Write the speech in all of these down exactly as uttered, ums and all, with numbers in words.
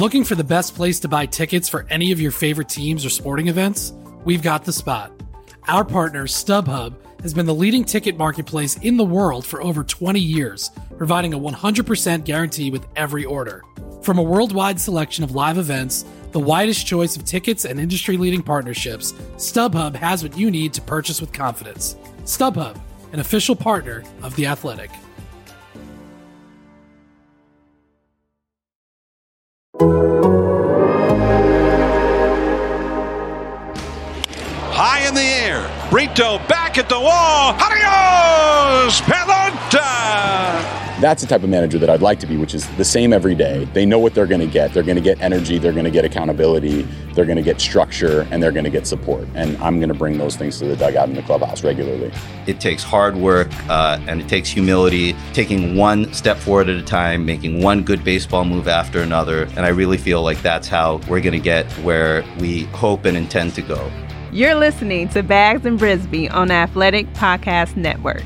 Looking for the best place to buy tickets for any of your favorite teams or sporting events? We've got the spot. Our partner, StubHub, has been the leading ticket marketplace in the world for over twenty years, providing a one hundred percent guarantee with every order. From a worldwide selection of live events, the widest choice of tickets and industry-leading partnerships, StubHub has what you need to purchase with confidence. StubHub, an official partner of The Athletic. High in the air, Brito back at the wall, adios, pelota! That's the type of manager that I'd like to be, which is the same every day. They know what they're going to get. They're going to get energy, they're going to get accountability, they're going to get structure, and they're going to get support. And I'm going to bring those things to the dugout in the clubhouse regularly. It takes hard work uh, and it takes humility, taking one step forward at a time, making one good baseball move after another. And I really feel like that's how we're going to get where we hope and intend to go. You're listening to Bags and Brisbee on Athletic Podcast Network.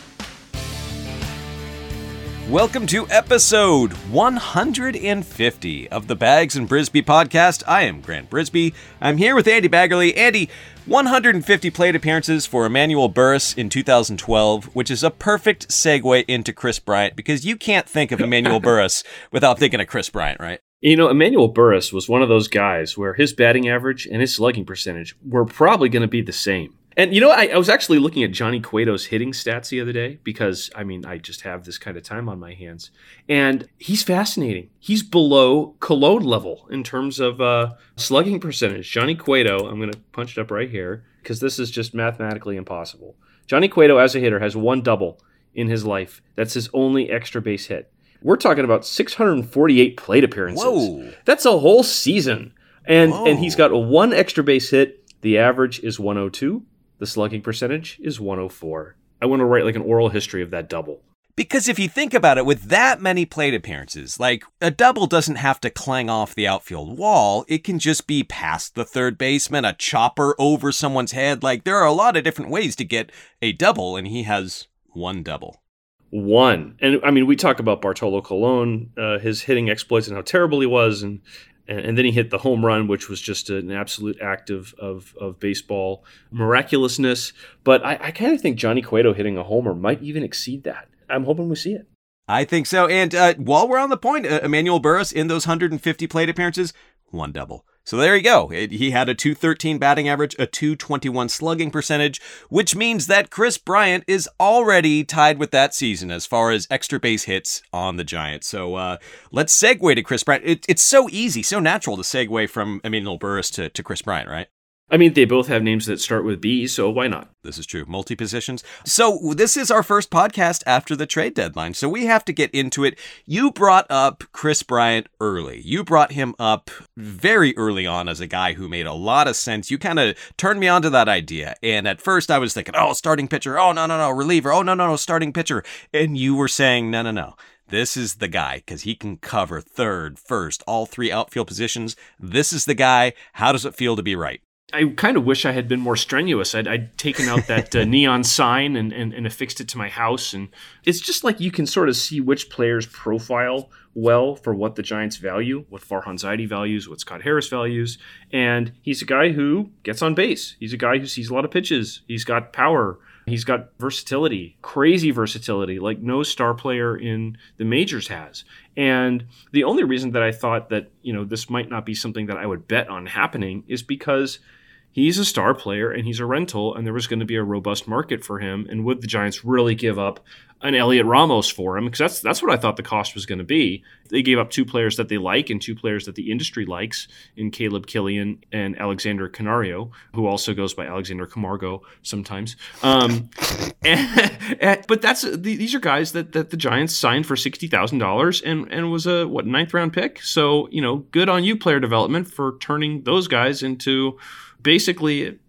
Welcome to episode one hundred fifty of the Bags and Brisbee podcast. I am Grant Brisbee. I'm here with Andy Baggerly. Andy, one hundred fifty plate appearances for Emmanuel Burris in two thousand twelve, which is a perfect segue into Kris Bryant, because you can't think of Emmanuel Burris without thinking of Kris Bryant, right? You know, Emmanuel Burris was one of those guys where his batting average and his slugging percentage were probably going to be the same. And, you know, I, I was actually looking at Johnny Cueto's hitting stats the other day because, I mean, I just have this kind of time on my hands. And he's fascinating. He's below Cologne level in terms of uh, slugging percentage. Johnny Cueto, I'm going to punch it up right here because this is just mathematically impossible. Johnny Cueto, as a hitter, has one double in his life. That's his only extra base hit. We're talking about six hundred forty-eight plate appearances. Whoa. That's a whole season. And Whoa. and he's got a one extra base hit. The average is one oh two. The slugging percentage is one oh four. I want to write like an oral history of that double. Because if you think about it, with that many plate appearances, like a double doesn't have to clang off the outfield wall. It can just be past the third baseman, a chopper over someone's head. Like there are a lot of different ways to get a double, and he has one double. One. And I mean, we talk about Bartolo Colon, uh, his hitting exploits and how terrible he was. And, and and then he hit the home run, which was just an absolute act of, of, of baseball miraculousness. But I, I kind of think Johnny Cueto hitting a homer might even exceed that. I'm hoping we see it. I think so. And uh, while we're on the point, uh, Emmanuel Burris in those one hundred fifty plate appearances, one double. So there you go. It, he had a two thirteen batting average, a two twenty-one slugging percentage, which means that Kris Bryant is already tied with that season as far as extra base hits on the Giants. So uh, let's segue to Kris Bryant. It, it's so easy, so natural to segue from Emmanuel Burris to, to Kris Bryant, right? I mean, they both have names that start with B, so why not? This is true. Multi-positions. So this is our first podcast after the trade deadline, so we have to get into it. You brought up Kris Bryant early. You brought him up very early on as a guy who made a lot of sense. You kind of turned me on to that idea. And at first I was thinking, oh, starting pitcher. Oh, no, no, no, reliever. Oh, no, no, no, starting pitcher. And you were saying, no, no, no. This is the guy, because he can cover third, first, all three outfield positions. This is the guy. How does it feel to be right? I kind of wish I had been more strenuous. I'd, I'd taken out that uh, neon sign and, and, and affixed it to my house. And it's just like you can sort of see which players profile well for what the Giants value, what Farhan Zaidi values, what Scott Harris values. And he's a guy who gets on base. He's a guy who sees a lot of pitches. He's got power. He's got versatility, crazy versatility, like no star player in the majors has. And the only reason that I thought that, you know, this might not be something that I would bet on happening is because he's a star player and he's a rental, and there was going to be a robust market for him. And would the Giants really give up an Elliot Ramos for him? Because that's that's what I thought the cost was going to be. They gave up two players that they like and two players that the industry likes in Caleb Killian and Alexander Canario, who also goes by Alexander Camargo sometimes. Um, and, and, but that's these are guys that, that the Giants signed for sixty thousand dollars and, and was a, what, ninth round pick? So, you know, good on you, player development, for turning those guys into basically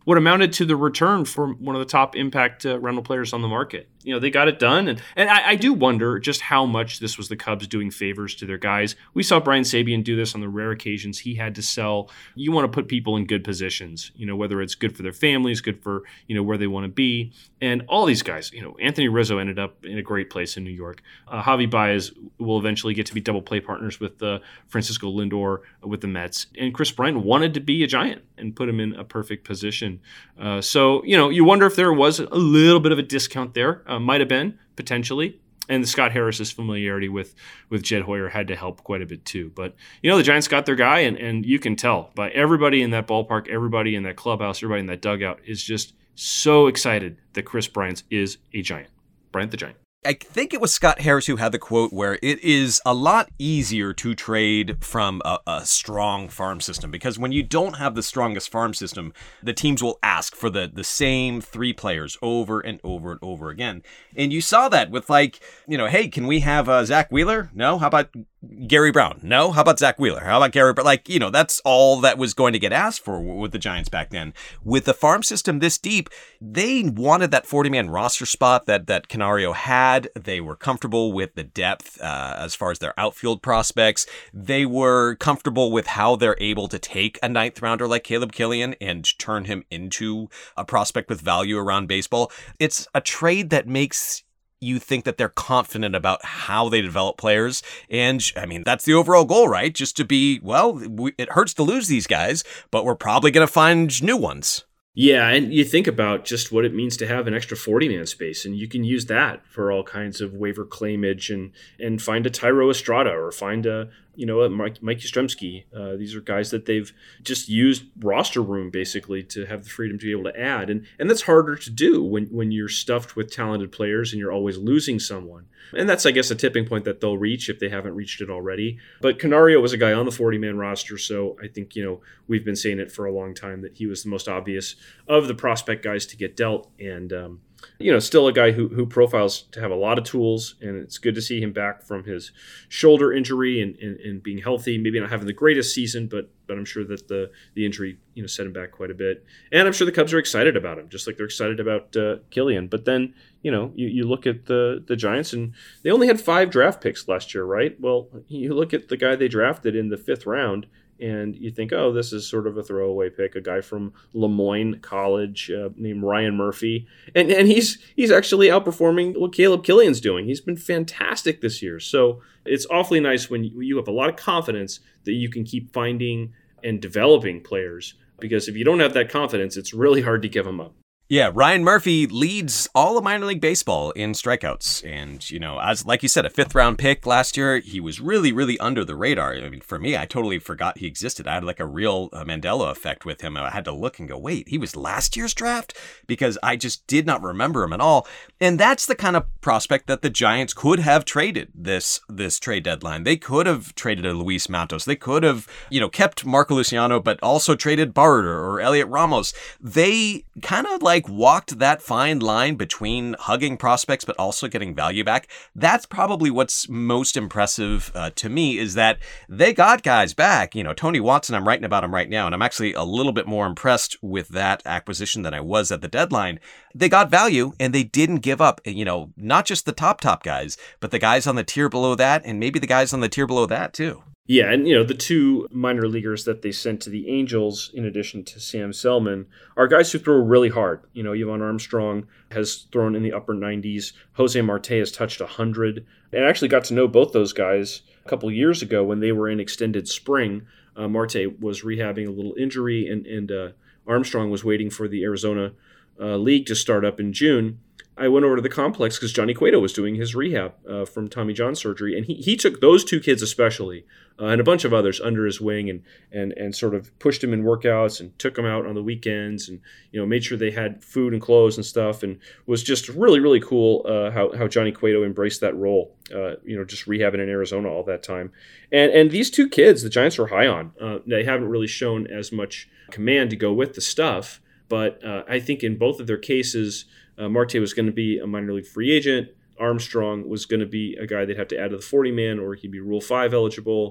what amounted to the return for one of the top impact uh, rental players on the market. You know, they got it done. And, and I, I do wonder just how much this was the Cubs doing favors to their guys. We saw Brian Sabean do this on the rare occasions he had to sell. You want to put people in good positions, you know, whether it's good for their families, good for, you know, where they want to be. And all these guys, you know, Anthony Rizzo ended up in a great place in New York. Uh, Javi Baez will eventually get to be double play partners with uh, Francisco Lindor with the Mets. And Kris Bryant wanted to be a Giant and put him in a perfect position. Uh, so, you know, you wonder if there was a little bit of a discount there. Uh, might have been, potentially. And the Scott Harris's familiarity with with Jed Hoyer had to help quite a bit too. But, you know, the Giants got their guy, and, and you can tell by everybody in that ballpark, everybody in that clubhouse, everybody in that dugout is just so excited that Kris Bryant is a Giant. Bryant the Giant. I think it was Scott Harris who had the quote where it is a lot easier to trade from a, a strong farm system, because when you don't have the strongest farm system, the teams will ask for the, the same three players over and over and over again. And you saw that with, like, you know, hey, can we have uh, Zach Wheeler? No. How about Gary Brown? No. How about Zach Wheeler? How about Gary Brown? Like, you know, that's all that was going to get asked for with the Giants back then. With the farm system this deep, they wanted that forty-man roster spot that, that Canario had. They were comfortable with the depth uh, as far as their outfield prospects. They were comfortable with how they're able to take a ninth rounder like Caleb Killian and turn him into a prospect with value around baseball. It's a trade that makes you think that they're confident about how they develop players. And I mean, that's the overall goal, right? Just to be, well, we, it hurts to lose these guys, but we're probably going to find new ones. Yeah, and you think about just what it means to have an extra forty-man space, and you can use that for all kinds of waiver claimage and and find a Tyro Estrada or find a, you know, a Mike, Mike Yastrzemski. Uh, these are guys that they've just used roster room basically to have the freedom to be able to add. And and that's harder to do when, when you're stuffed with talented players and you're always losing someone. And that's, I guess, a tipping point that they'll reach if they haven't reached it already. But Canario was a guy on the forty-man roster, so I think, you know, we've been saying it for a long time that he was the most obvious of the prospect guys to get dealt. And, um, you know, still a guy who who profiles to have a lot of tools, and it's good to see him back from his shoulder injury and, and, and being healthy. Maybe not having the greatest season, but but I'm sure that the the injury, you know, set him back quite a bit. And I'm sure the Cubs are excited about him, just like they're excited about uh, Killian. But then, you know, you, you look at the the Giants, and they only had five draft picks last year, right? Well, you look at the guy they drafted in the fifth round, and you think, oh, this is sort of a throwaway pick, a guy from Lemoyne College uh, named Ryan Murphy. And and he's he's actually outperforming what Caleb Killian's doing. He's been fantastic this year. So it's awfully nice when you have a lot of confidence that you can keep finding and developing players, because if you don't have that confidence, it's really hard to give them up. Yeah, Ryan Murphy leads all of minor league baseball in strikeouts. And, you know, as like you said, a fifth round pick last year, he was really, really under the radar. I mean, for me, I totally forgot he existed. I had like a real uh, Mandela effect with him. I had to look and go, wait, he was last year's draft? Because I just did not remember him at all. And that's the kind of prospect that the Giants could have traded this this trade deadline. They could have traded a Luis Matos. They could have, you know, kept Marco Luciano, but also traded Barter or Elliot Ramos. They kind of like walked that fine line between hugging prospects but also getting value back. That's probably what's most impressive uh, to me, is that they got guys back. You know, Tony Watson, I'm writing about him right now, and I'm actually a little bit more impressed with that acquisition than I was at the deadline. They got value, and they didn't give up, you know, not just the top, top guys, but the guys on the tier below that, and maybe the guys on the tier below that too. Yeah, and, you know, the two minor leaguers that they sent to the Angels, in addition to Sam Selman, are guys who throw really hard. You know, Yvonne Armstrong has thrown in the upper nineties. Jose Marte has touched one hundred. And I actually got to know both those guys a couple years ago when they were in extended spring. Uh, Marte was rehabbing a little injury, and, and uh, Armstrong was waiting for the Arizona uh, League to start up in June. I went over to the complex because Johnny Cueto was doing his rehab uh, from Tommy John surgery, and he he took those two kids especially uh, and a bunch of others under his wing, and and and sort of pushed them in workouts and took them out on the weekends, and, you know, made sure they had food and clothes and stuff, and was just really, really cool uh, how how Johnny Cueto embraced that role. Uh, you know, just rehabbing in Arizona all that time, and and these two kids, the Giants are high on. Uh, they haven't really shown as much command to go with the stuff, but uh, I think in both of their cases, Uh, Marte was going to be a minor league free agent. Armstrong was going to be a guy they'd have to add to the forty-man, or he'd be Rule five eligible.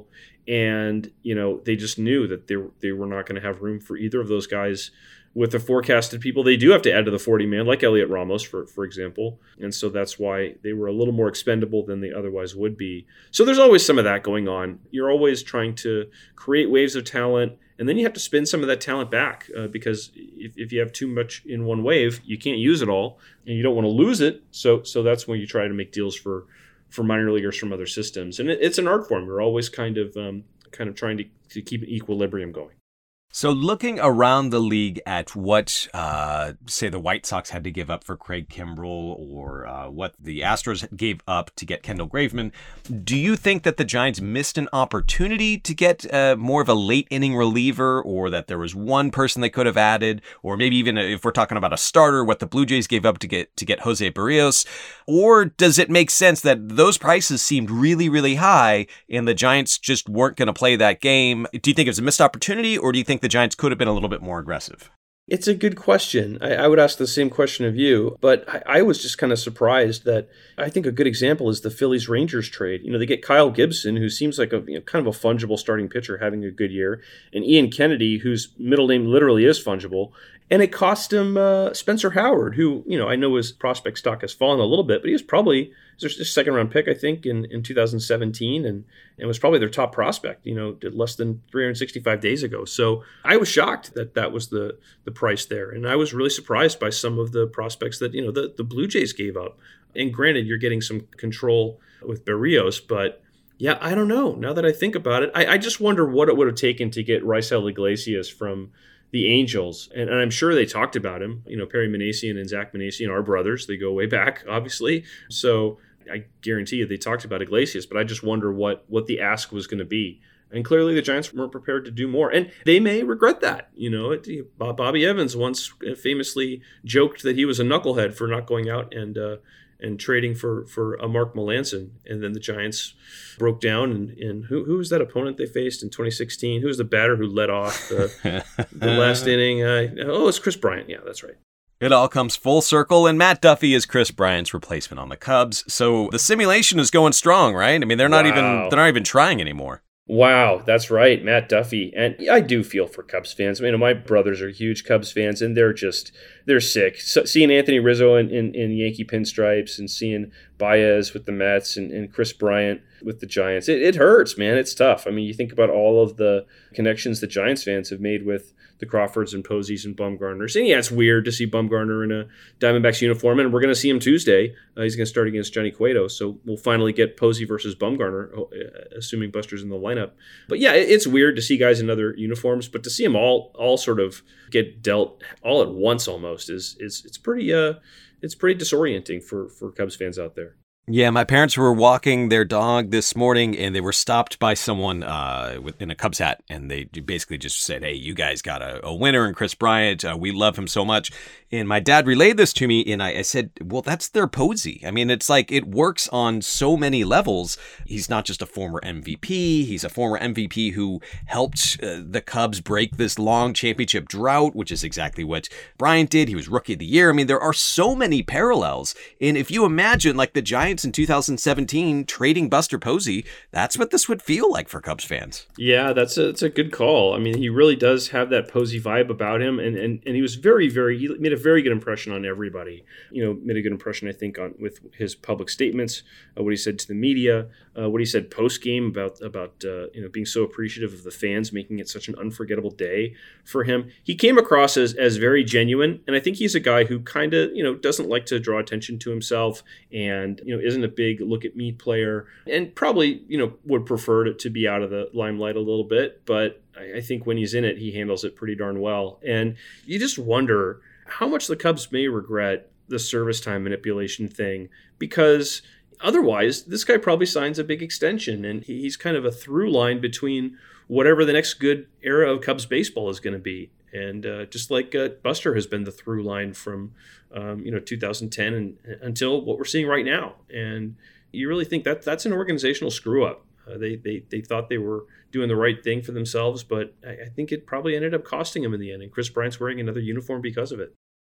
And, you know, they just knew that they, they were not going to have room for either of those guys with the forecasted people they do have to add to the forty-man, like Elliot Ramos, for, for example. And so that's why they were a little more expendable than they otherwise would be. So there's always some of that going on. You're always trying to create waves of talent, and then you have to spin some of that talent back uh, because if, if you have too much in one wave, you can't use it all, and you don't want to lose it. So so that's when you try to make deals for for minor leaguers from other systems. And it, it's an art form. You're always kind of um, kind of trying to, to keep an equilibrium going. So looking around the league at what, uh, say, the White Sox had to give up for Craig Kimbrell or uh, what the Astros gave up to get Kendall Graveman, do you think that the Giants missed an opportunity to get uh, more of a late inning reliever, or that there was one person they could have added, or maybe even if we're talking about a starter, what the Blue Jays gave up to get to get Jose Barrios? Or does it make sense that those prices seemed really, really high and the Giants just weren't going to play that game? Do you think it was a missed opportunity, or do you think the Giants could have been a little bit more aggressive? It's a good question. I, I would ask the same question of you, but I, I was just kind of surprised that I think a good example is the Phillies-Rangers trade. You know, they get Kyle Gibson, who seems like a you know, kind of a fungible starting pitcher having a good year, and Ian Kennedy, whose middle name literally is fungible. And it cost him uh, Spencer Howard, who, you know, I know his prospect stock has fallen a little bit, but he was probably his second round pick, I think, in, in two thousand seventeen, and, and was probably their top prospect, you know, less than three hundred sixty-five days ago. So I was shocked that that was the the price there. And I was really surprised by some of the prospects that, you know, the, the Blue Jays gave up. And granted, you're getting some control with Barrios, but yeah, I don't know. Now that I think about it, I, I just wonder what it would have taken to get Raisel Iglesias from the Angels, and, and I'm sure they talked about him. You know, Perry Minasian and Zach Minasian are brothers. They go way back, obviously. So I guarantee you they talked about Iglesias, but I just wonder what what the ask was going to be. And clearly the Giants weren't prepared to do more. And they may regret that. You know, it, Bobby Evans once famously joked that he was a knucklehead for not going out and uh, and trading for, for a Mark Melancon. And then the Giants broke down. And, and who who was that opponent they faced in twenty sixteen? Who was the batter who led off the, the last inning? Uh, oh, it's Chris Bryant. Yeah, that's right. It all comes full circle, and Matt Duffy is Chris Bryant's replacement on the Cubs. So the simulation is going strong, right? I mean, they're not Wow. even they're not even trying anymore. Wow, that's right, Matt Duffy. And I do feel for Cubs fans. I mean, my brothers are huge Cubs fans, and they're just, they're sick. So, seeing Anthony Rizzo in, in, in Yankee pinstripes and seeing Baez with the Mets and, and Chris Bryant with the Giants, it, it hurts, man. It's tough. I mean, you think about all of the connections the Giants fans have made with the Crawfords and Posies and Bumgarners. And yeah, it's weird to see Bumgarner in a Diamondbacks uniform, and we're going to see him Tuesday. Uh, he's going to start against Johnny Cueto, so we'll finally get Posey versus Bumgarner, assuming Buster's in the lineup. But yeah, it, it's weird to see guys in other uniforms, but to see them all all sort of get dealt all at once almost is is it's pretty uh it's pretty disorienting for for Cubs fans out there. Yeah, my parents were walking their dog this morning, and they were stopped by someone uh, in a Cubs hat, and they basically just said, "Hey, you guys got a, a winner in Chris Bryant. Uh, we love him so much." And my dad relayed this to me, and I, I said, "Well, that's their Posey. I mean, it's like it works on so many levels. He's not just a former M V P. He's a former M V P who helped uh, the Cubs break this long championship drought, which is exactly what Bryant did. He was Rookie of the Year. I mean, there are so many parallels. And if you imagine, like the Giants in two thousand seventeen trading Buster Posey, that's what this would feel like for Cubs fans." Yeah, that's a, that's a good call. I mean, he really does have that Posey vibe about him, and, and, and he was very, very, he made a very good impression on everybody. You know, made a good impression, I think, on with his public statements, uh, what he said to the media, uh, what he said post-game about, about uh, you know, being so appreciative of the fans, making it such an unforgettable day for him. He came across as, as very genuine, and I think he's a guy who kind of, you know, doesn't like to draw attention to himself and, you know, isn't a big look-at-me player, and probably, you know, would prefer to, to be out of the limelight a little bit, but I, I think when he's in it, he handles it pretty darn well. And you just wonder how much the Cubs may regret the service time manipulation thing, because otherwise, this guy probably signs a big extension, and he's kind of a through line between whatever the next good era of Cubs baseball is going to be. And uh, just like uh, Buster has been the through line from, um, you know, two thousand ten and until what we're seeing right now. And you really think that that's an organizational screw up. Uh, they, they they thought they were doing the right thing for themselves, but I, I think it probably ended up costing them in the end. And Chris Bryant's wearing another uniform because of it.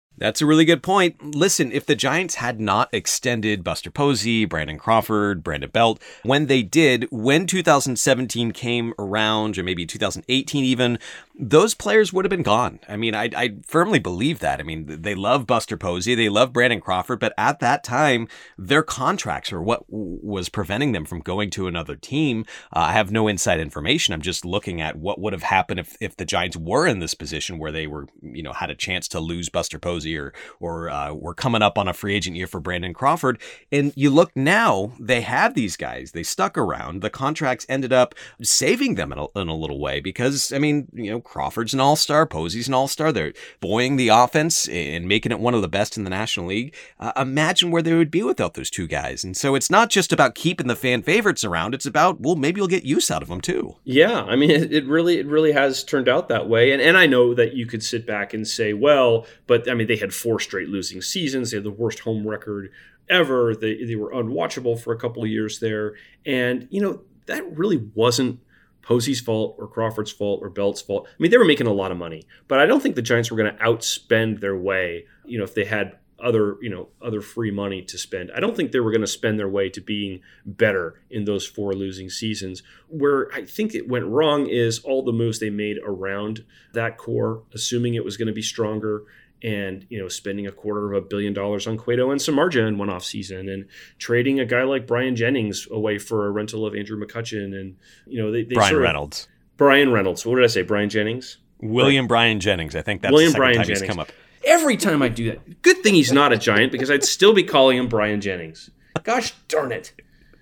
That's a really good point. Listen, if the Giants had not extended Buster Posey, Brandon Crawford, Brandon Belt, when they did, when two thousand seventeen came around, or maybe two thousand eighteen even, those players would have been gone. I mean, I, I firmly believe that. I mean, they love Buster Posey, they love Brandon Crawford, but at that time, their contracts are what was preventing them from going to another team. Uh, I have no inside information. I'm just looking at what would have happened if, if the Giants were in this position where they were, you know, had a chance to lose Buster Posey or, or uh, were coming up on a free agent year for Brandon Crawford. And you look now, they have these guys. They stuck around. The contracts ended up saving them in a, in a little way because, I mean, you know, Crawford's an all-star, Posey's an all-star. They're buoying the offense and making it one of the best in the National League. Uh, imagine where they would be without those two guys. And so it's not just about keeping the fan favorites around. It's about, well, maybe you'll get use out of them too. Yeah, I mean, it, it really, it really has turned out that way. And and I know that you could sit back and say, well, but I mean, they had four straight losing seasons. They had the worst home record ever. They they were unwatchable for a couple of years there. And, you know, that really wasn't Posey's fault or Crawford's fault or Belt's fault. I mean, they were making a lot of money, but I don't think the Giants were going to outspend their way, you know, if they had other, you know, other free money to spend. I don't think they were going to spend their way to being better in those four losing seasons. Where I think it went wrong is all the moves they made around that core, assuming it was going to be stronger, and, you know, spending a quarter of a billion dollars on Cueto and Samardzija in one off season, and trading a guy like Brian Jennings away for a rental of Andrew McCutchen, and, you know, they, they Brian sort of, Reynolds. Brian Reynolds. What did I say? Brian Jennings? William Brian Jennings. I think that's William the second Brian time Jennings. he's come up. Every time I do that, good thing he's not a Giant, because I'd still be calling him Brian Jennings. Gosh darn it.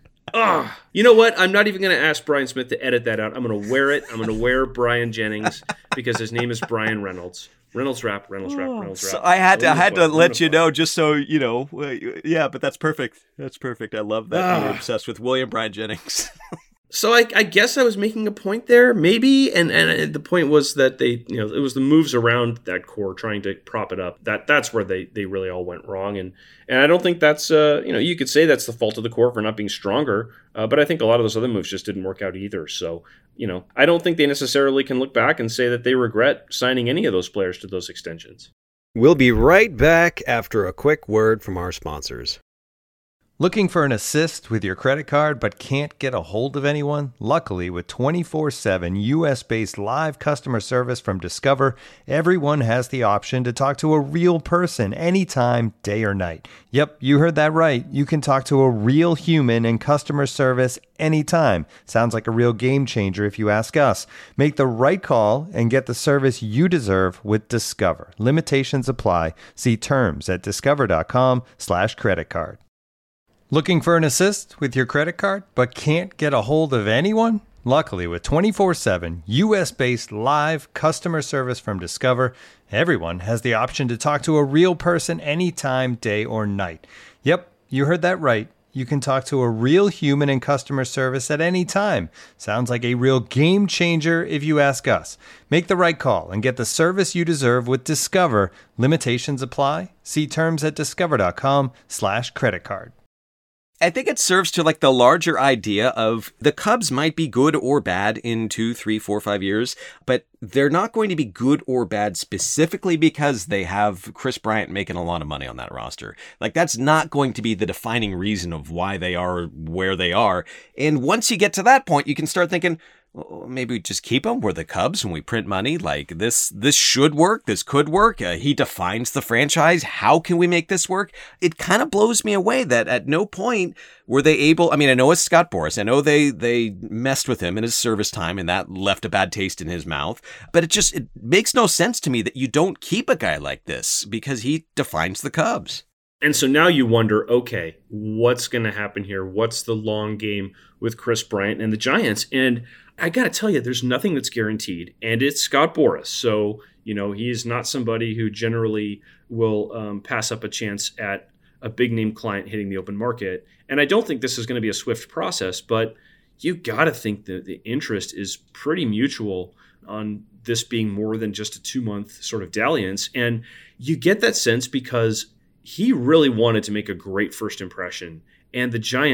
Ugh. You know what? I'm not even going to ask Brian Smith to edit that out. I'm going to wear it. I'm going to wear Brian Jennings because his name is Brian Reynolds. Reynolds rap, Reynolds rap, Reynolds rap. So I had to, I had to Wonderful, let you wonderful. know, just so you know. Yeah, but that's perfect. That's perfect. I love that. You're obsessed with William Brian Jennings. So I, I guess I was making a point there, maybe, and and the point was that they, you know, it was the moves around that core trying to prop it up. That that's where they, they really all went wrong, and and I don't think that's, uh, you know, you could say that's the fault of the core for not being stronger, uh, but I think a lot of those other moves just didn't work out either. So, you know, I don't think they necessarily can look back and say that they regret signing any of those players to those extensions. We'll be right back after a quick word from our sponsors. Looking for an assist with your credit card but can't get a hold of anyone? Luckily, with twenty-four seven U S-based live customer service from Discover, everyone has the option to talk to a real person anytime, day or night. Yep, you heard that right. You can talk to a real human in customer service anytime. Sounds like a real game changer if you ask us. Make the right call and get the service you deserve with Discover. Limitations apply. See terms at discover.com slash credit card. Looking for an assist with your credit card but can't get a hold of anyone? Luckily, with twenty-four seven U S-based live customer service from Discover, everyone has the option to talk to a real person anytime, day or night. Yep, you heard that right. You can talk to a real human in customer service at any time. Sounds like a real game changer if you ask us. Make the right call and get the service you deserve with Discover. Limitations apply. See terms at discover.com slash credit card. I think it serves to like the larger idea of the Cubs might be good or bad in two, three, four, five years, but they're not going to be good or bad specifically because they have Chris Bryant making a lot of money on that roster. Like that's not going to be the defining reason of why they are where they are. And once you get to that point, you can start thinking, well, maybe we just keep him. We're the Cubs and we print money. Like this, this should work. This could work. Uh, he defines the franchise. How can we make this work? It kind of blows me away that at no point were they able. I mean, I know it's Scott Boras. I know they they messed with him in his service time, and that left a bad taste in his mouth. But it just it makes no sense to me that you don't keep a guy like this because he defines the Cubs. And so now you wonder, okay, what's going to happen here? What's the long game with Chris Bryant and the Giants? And I got to tell you, there's nothing that's guaranteed. And it's Scott Boras. So, you know, he's not somebody who generally will um, pass up a chance at a big name client hitting the open market. And I don't think this is going to be a swift process, but you got to think that the interest is pretty mutual on this being more than just a two month sort of dalliance. And you get that sense because he really wanted to make a great first impression. And the Giants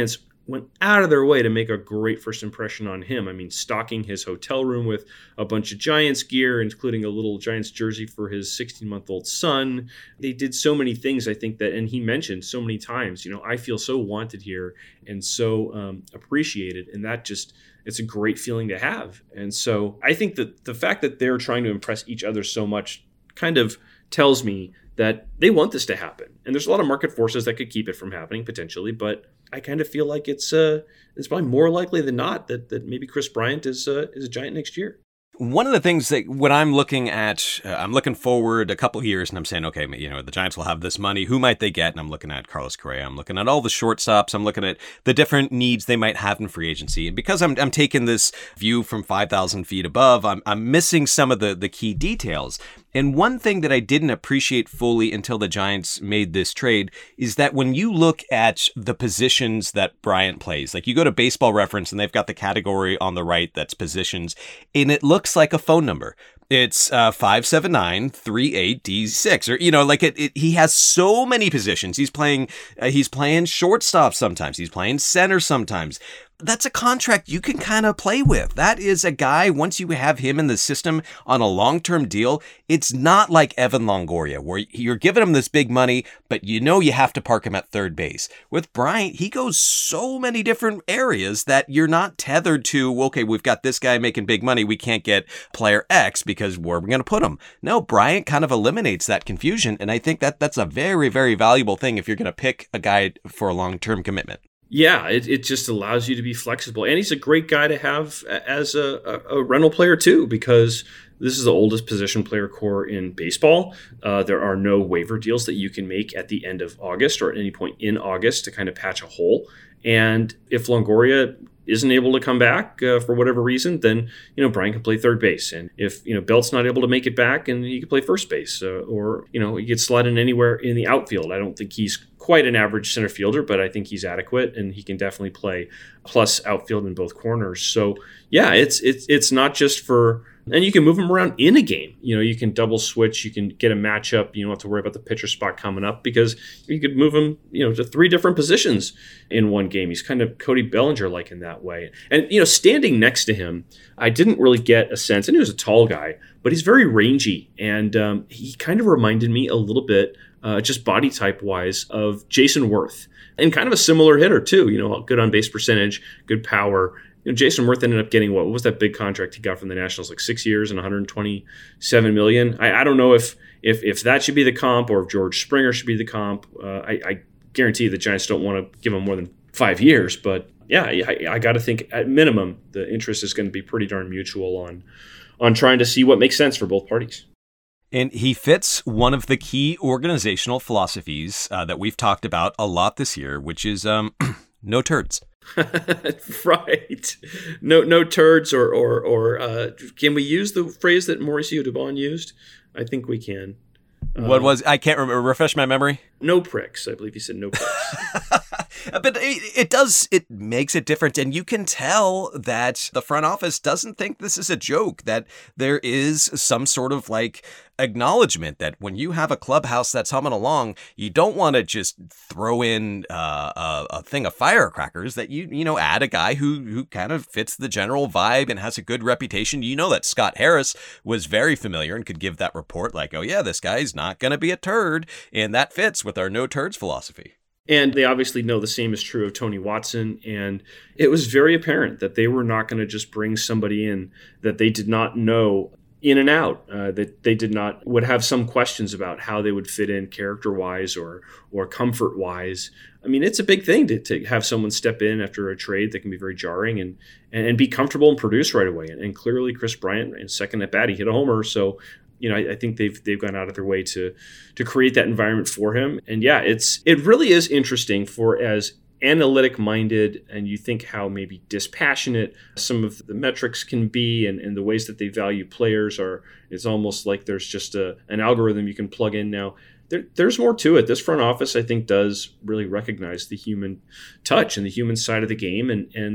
went out of their way to make a great first impression on him. I mean, stocking his hotel room with a bunch of Giants gear, including a little Giants jersey for his sixteen-month-old son. They did so many things, I think, that, and he mentioned so many times, you know, I feel so wanted here and so um, appreciated. And that just, it's a great feeling to have. And so I think that the fact that they're trying to impress each other so much kind of tells me that they want this to happen. And there's a lot of market forces that could keep it from happening potentially, but I kind of feel like it's uh, it's probably more likely than not that that maybe Kris Bryant is uh, is a Giant next year. One of the things that when I'm looking at, uh, I'm looking forward a couple of years and I'm saying, okay, you know, the Giants will have this money. Who might they get? And I'm looking at Carlos Correa. I'm looking at all the shortstops. I'm looking at the different needs they might have in free agency. And because I'm I'm taking this view from five thousand feet above, I'm I'm missing some of the the key details. And one thing that I didn't appreciate fully until the Giants made this trade is that when you look at the positions that Bryant plays, like you go to Baseball Reference and they've got the category on the right that's positions, and it looks like a phone number. It's uh, five seven nine, three eight D six, or, you know, like it, it, he has so many positions. He's playing, uh, he's playing shortstop sometimes. He's playing center sometimes. That's a contract you can kind of play with. That is a guy, once you have him in the system on a long-term deal, it's not like Evan Longoria, where you're giving him this big money, but you know you have to park him at third base. With Bryant, he goes so many different areas that you're not tethered to, okay, we've got this guy making big money, we can't get player X because where are we going to put him? No, Bryant kind of eliminates that confusion, and I think that that's a very, very valuable thing if you're going to pick a guy for a long-term commitment. Yeah, it, it just allows you to be flexible. And he's a great guy to have as a, a, a rental player, too, because this is the oldest position player core in baseball. Uh, there are no waiver deals that you can make at the end of August or at any point in August to kind of patch a hole. And if Longoria isn't able to come back uh, for whatever reason, then, you know, Bryant can play third base. And if, you know, Belt's not able to make it back, and he can play first base, uh, or, you know, he gets slotted anywhere in the outfield. I don't think he's quite an average center fielder, but I think he's adequate, and he can definitely play plus outfield in both corners. So yeah, it's it's it's not just for, and you can move him around in a game. You know, you can double switch, you can get a matchup. You don't have to worry about the pitcher spot coming up because you could move him, you know, to three different positions in one game. He's kind of Cody Bellinger-like in that way. And, you know, standing next to him, I didn't really get a sense, and he was a tall guy, but he's very rangy. And um, he kind of reminded me a little bit, uh, just body type wise, of Jason Worth. And kind of a similar hitter too, you know, good on base percentage, good power. You know, Jason Worth ended up getting, what, what was that big contract he got from the Nationals, like six years and one hundred twenty-seven million dollars? I, I don't know if if if that should be the comp or if George Springer should be the comp. Uh, I, I guarantee the Giants don't want to give him more than five years. But yeah, I, I got to think at minimum the interest is going to be pretty darn mutual on on trying to see what makes sense for both parties. And he fits one of the key organizational philosophies uh, that we've talked about a lot this year, which is um, no turds. Right. No no turds or, or, or uh, can we use the phrase that Mauricio Dubon used? I think we can. What uh, was, I can't remember, refresh my memory. No pricks. I believe he said no pricks. But it, it does, it makes it different. And you can tell that the front office doesn't think this is a joke, that there is some sort of like acknowledgement that when you have a clubhouse that's humming along, you don't want to just throw in uh, a, a thing of firecrackers, that you, you know, add a guy who, who kind of fits the general vibe and has a good reputation. You know that Scott Harris was very familiar and could give that report like, oh yeah, this guy's not going to be a turd. And that fits with our no turds philosophy. And they obviously know the same is true of Tony Watson. And it was very apparent that they were not going to just bring somebody in that they did not know in and out, uh, that they did not, would have some questions about how they would fit in character-wise or or comfort-wise. I mean, it's a big thing to, to have someone step in after a trade that can be very jarring and and, and be comfortable and produce right away. And, and clearly Kris Bryant, in second at bat, he hit a homer. So, you know, I, I think they've they've gone out of their way to to create that environment for him. And yeah, it's it really is interesting for as analytic minded, and you think how maybe dispassionate some of the metrics can be, and, and the ways that they value players are, it's almost like there's just a an algorithm you can plug in now. There, there's more to it. This front office, I think, does really recognize the human touch and the human side of the game. And, and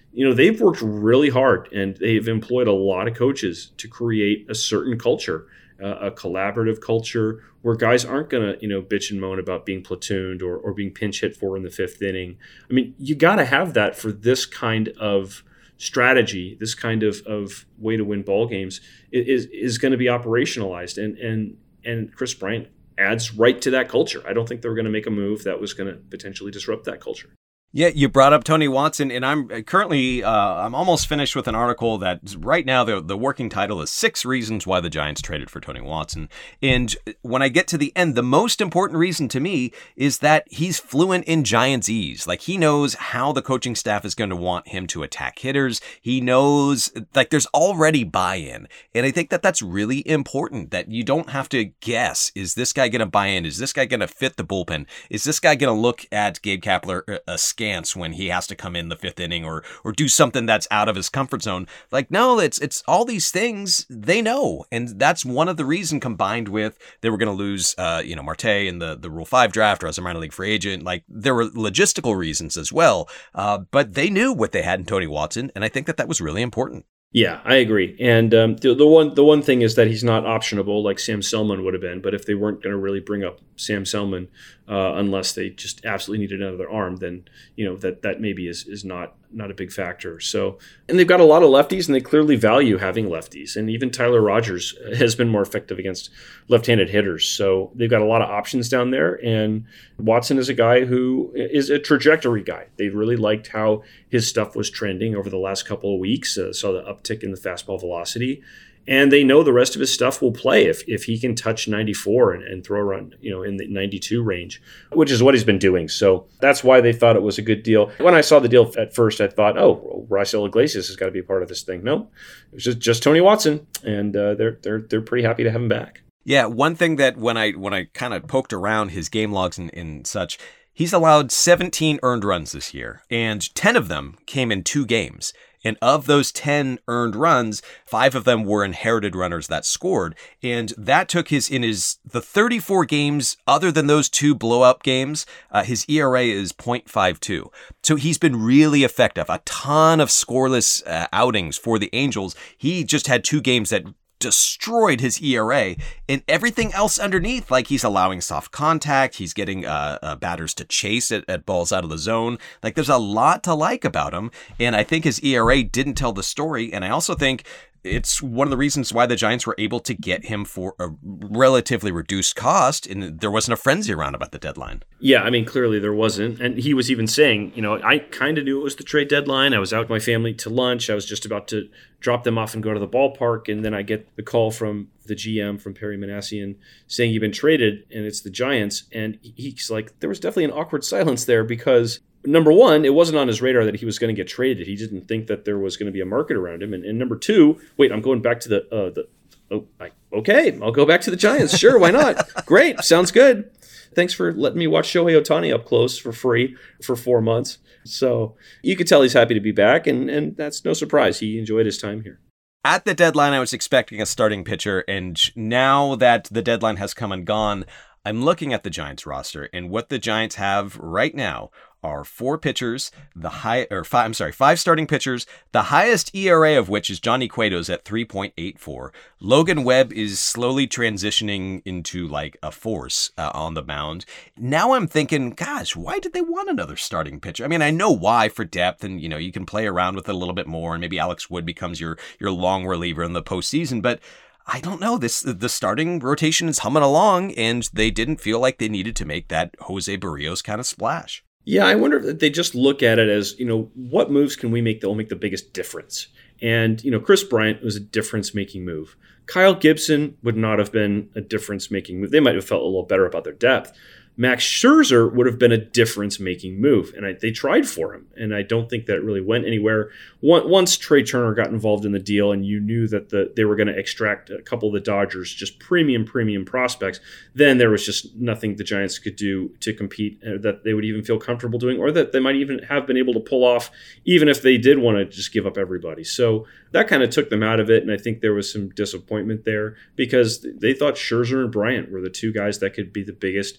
you know, they've worked really hard and they've employed a lot of coaches to create a certain culture, uh, a collaborative culture where guys aren't going to, you know, bitch and moan about being platooned or, or being pinch hit for in the fifth inning. I mean, you got to have that for this kind of strategy, this kind of, of way to win ball games is, is going to be operationalized. And, and, and Kris Bryant adds right to that culture. I don't think they were going to make a move that was going to potentially disrupt that culture. Yeah, you brought up Tony Watson, and I'm currently, uh, I'm almost finished with an article that right now the the working title is Six Reasons Why the Giants Traded for Tony Watson. And when I get to the end, the most important reason to me is that he's fluent in Giantsese. Like, he knows how the coaching staff is going to want him to attack hitters. He knows, like, there's already buy-in. And I think that that's really important, that you don't have to guess, is this guy going to buy in? Is this guy going to fit the bullpen? Is this guy going to look at Gabe Kapler a scance when he has to come in the fifth inning or or do something that's out of his comfort zone? Like, no, it's it's all these things they know, and that's one of the reasons, combined with they were going to lose, uh, you know, Marte in the the Rule Five draft or as a minor league free agent. Like, there were logistical reasons as well, uh, but they knew what they had in Tony Watson, and I think that that was really important. Yeah, I agree. And um, the, the one the one thing is that he's not optionable like Sam Selman would have been. But if they weren't going to really bring up Sam Selman uh, unless they just absolutely needed another arm, then you know that that maybe is is not not a big factor. So, and they've got a lot of lefties, and they clearly value having lefties. And even Tyler Rogers has been more effective against left-handed hitters. So they've got a lot of options down there. And Watson is a guy who is a trajectory guy. They really liked how his stuff was trending over the last couple of weeks. Uh, saw the uptick in the fastball velocity. And they know the rest of his stuff will play if if he can touch ninety-four and, and throw around, you know, in the ninety-two range, which is what he's been doing. So that's why they thought it was a good deal. When I saw the deal at first, I thought, oh, well, Raisel Iglesias has got to be a part of this thing. No, it was just, just Tony Watson, and uh, they're they're they're pretty happy to have him back. Yeah, one thing that when I when I kind of poked around his game logs and, and such, he's allowed seventeen earned runs this year, and ten of them came in two games. And of those ten earned runs, five of them were inherited runners that scored. And that took his, in his, the thirty-four games, other than those two blow-up games, uh, his E R A is point five two. So he's been really effective. A ton of scoreless uh, outings for the Angels. He just had two games that destroyed his E R A, and everything else underneath, like he's allowing soft contact, he's getting uh, uh, batters to chase it at balls out of the zone. Like, there's a lot to like about him, and I think his E R A didn't tell the story, and I also think it's one of the reasons why the Giants were able to get him for a relatively reduced cost, and there wasn't a frenzy around about the deadline. Yeah, I mean, clearly there wasn't. And he was even saying, you know, I kind of knew it was the trade deadline. I was out with my family to lunch. I was just about to drop them off and go to the ballpark. And then I get the call from the G M, from Perry Manassian, saying you've been traded, and it's the Giants. And he's like, there was definitely an awkward silence there because, number one, it wasn't on his radar that he was going to get traded. He didn't think that there was going to be a market around him. And, and number two, wait, I'm going back to the, uh, the oh, I, okay, I'll go back to the Giants. Sure, why not? Great, sounds good. Thanks for letting me watch Shohei Ohtani up close for free for four months. So you could tell he's happy to be back, and, and that's no surprise. He enjoyed his time here. At the deadline, I was expecting a starting pitcher, and now that the deadline has come and gone, I'm looking at the Giants roster, and what the Giants have right now are four pitchers, the high or five, I'm sorry, five starting pitchers, the highest E R A of which is Johnny Cueto's at three point eight four. Logan Webb is slowly transitioning into like a force uh, on the mound. Now I'm thinking, gosh, why did they want another starting pitcher? I mean, I know why, for depth, and you know, you can play around with it a little bit more, and maybe Alex Wood becomes your your long reliever in the postseason, but I don't know. This the starting rotation is humming along, and they didn't feel like they needed to make that Jose Barrios kind of splash. Yeah, I wonder if they just look at it as, you know, what moves can we make that will make the biggest difference? And, you know, Kris Bryant was a difference-making move. Kyle Gibson would not have been a difference-making move. They might have felt a little better about their depth. Max Scherzer would have been a difference-making move, and I, they tried for him, and I don't think that it really went anywhere. Once Trey Turner got involved in the deal and you knew that the, they were going to extract a couple of the Dodgers, just premium, premium prospects, then there was just nothing the Giants could do to compete uh, that they would even feel comfortable doing, or that they might even have been able to pull off, even if they did want to just give up everybody. So that kind of took them out of it, and I think there was some disappointment there because they thought Scherzer and Bryant were the two guys that could be the biggest difference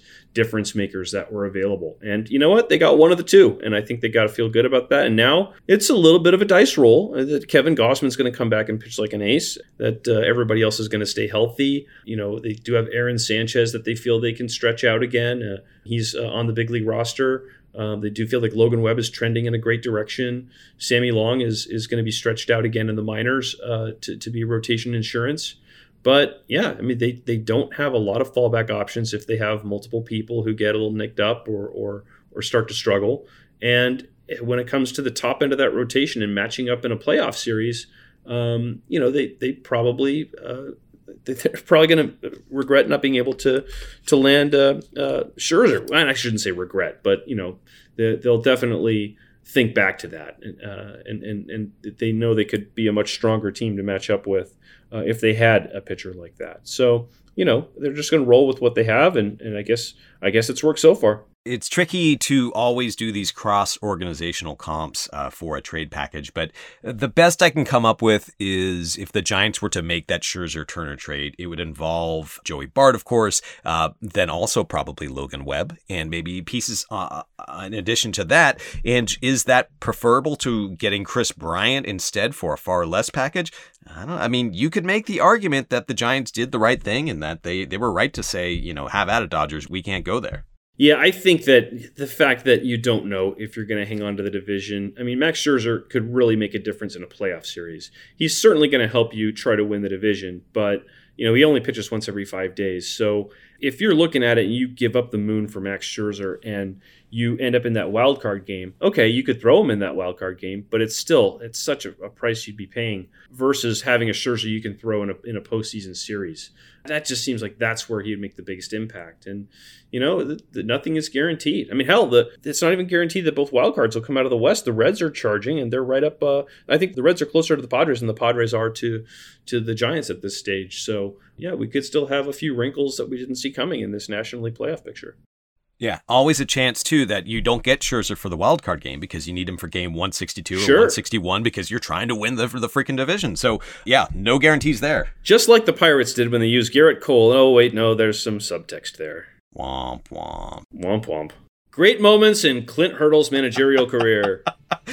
difference makers that were available. And you know what? They got one of the two, and I think they got to feel good about that. And now it's a little bit of a dice roll that Kevin Gossman's going to come back and pitch like an ace, that uh, everybody else is going to stay healthy. You know, they do have Aaron Sanchez that they feel they can stretch out again. Uh, he's uh, on the big league roster. Um, they do feel like Logan Webb is trending in a great direction. Sammy Long is is going to be stretched out again in the minors uh, to, to be rotation insurance. But yeah, I mean, they, they don't have a lot of fallback options if they have multiple people who get a little nicked up or or or start to struggle. And when it comes to the top end of that rotation and matching up in a playoff series, um, you know, they they probably uh, they're probably going to regret not being able to to land uh, uh, Scherzer. And I shouldn't say regret, but you know, they, they'll definitely think back to that, uh, and and and they know they could be a much stronger team to match up with uh, if they had a pitcher like that. So you know, they're just going to roll with what they have, and and I guess I guess it's worked so far. It's tricky to always do these cross-organizational comps uh, for a trade package, but the best I can come up with is if the Giants were to make that Scherzer-Turner trade, it would involve Joey Bart, of course, uh, then also probably Logan Webb, and maybe pieces uh, in addition to that. And is that preferable to getting Kris Bryant instead for a far less package? I don't know. I mean, you could make the argument that the Giants did the right thing and that they, they were right to say, you know, have at it, Dodgers, we can't go there. Yeah, I think that the fact that you don't know if you're going to hang on to the division, I mean, Max Scherzer could really make a difference in a playoff series. He's certainly going to help you try to win the division, but you know, he only pitches once every five days. So if you're looking at it and you give up the moon for Max Scherzer and you end up in that wild card game, okay, you could throw him in that wild card game, but it's still, it's such a, a price you'd be paying versus having a Scherzer you can throw in a, in a postseason series. That just seems like that's where he would make the biggest impact. And, you know, the, the, nothing is guaranteed. I mean, hell, the, it's not even guaranteed that both wild cards will come out of the West. The Reds are charging, and they're right up. Uh, I think the Reds are closer to the Padres than the Padres are to, to the Giants at this stage. So, yeah, we could still have a few wrinkles that we didn't see coming in this National League playoff picture. Yeah, always a chance, too, that you don't get Scherzer for the wild card game because you need him for game one sixty-two sure. or one sixty-one because you're trying to win the, the freaking division. So, yeah, no guarantees there. Just like the Pirates did when they used Garrett Cole. Oh, wait, no, there's some subtext there. Womp, womp. Womp, womp. Great moments in Clint Hurdle's managerial career.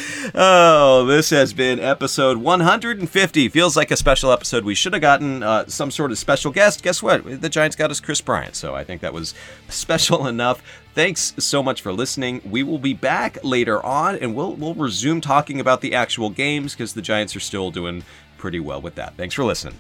Oh, this has been episode one hundred fifty. Feels like a special episode. We should have gotten uh, some sort of special guest. Guess what? The Giants got us Kris Bryant, so I think that was special enough. Thanks so much for listening. We will be back later on, and we'll we'll resume talking about the actual games because the Giants are still doing pretty well with that. Thanks for listening.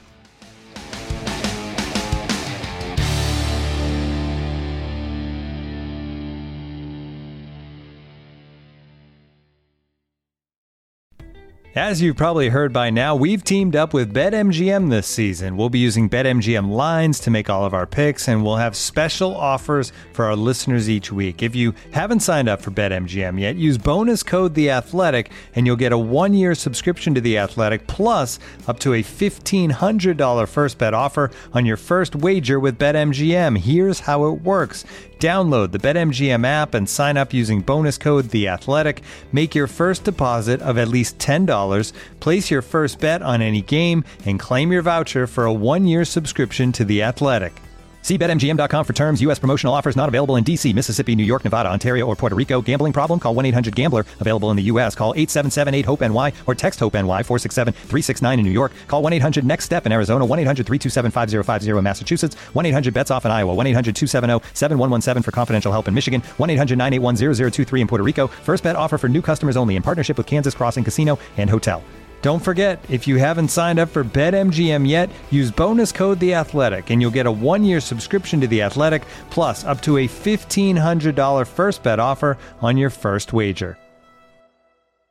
As you've probably heard by now, we've teamed up with BetMGM this season. We'll be using BetMGM lines to make all of our picks, and we'll have special offers for our listeners each week. If you haven't signed up for BetMGM yet, use bonus code The Athletic, and you'll get a one-year subscription to The Athletic, plus up to a fifteen hundred dollars first bet offer on your first wager with BetMGM. Here's how it works. Download the BetMGM app and sign up using bonus code The Athletic. Make your first deposit of at least ten dollars, place your first bet on any game, and claim your voucher for a one-year subscription to The Athletic. See Bet M G M dot com for terms. U S promotional offers not available in D C, Mississippi, New York, Nevada, Ontario, or Puerto Rico. Gambling problem? Call one eight hundred gambler. Available in the U S. Call eight seven seven eight hope N Y or text HOPE-NY four six seven three six nine in New York. Call one eight hundred next step in Arizona. one eight hundred three two seven five zero five zero in Massachusetts. one eight hundred bets off in Iowa. one eight hundred two seven zero seven one one seven for confidential help in Michigan. one eight hundred nine eight one zero zero two three in Puerto Rico. First bet offer for new customers only in partnership with Kansas Crossing Casino and Hotel. Don't forget, if you haven't signed up for BetMGM yet, use bonus code The Athletic, and you'll get a one-year subscription to The Athletic, plus up to a fifteen hundred dollars first bet offer on your first wager.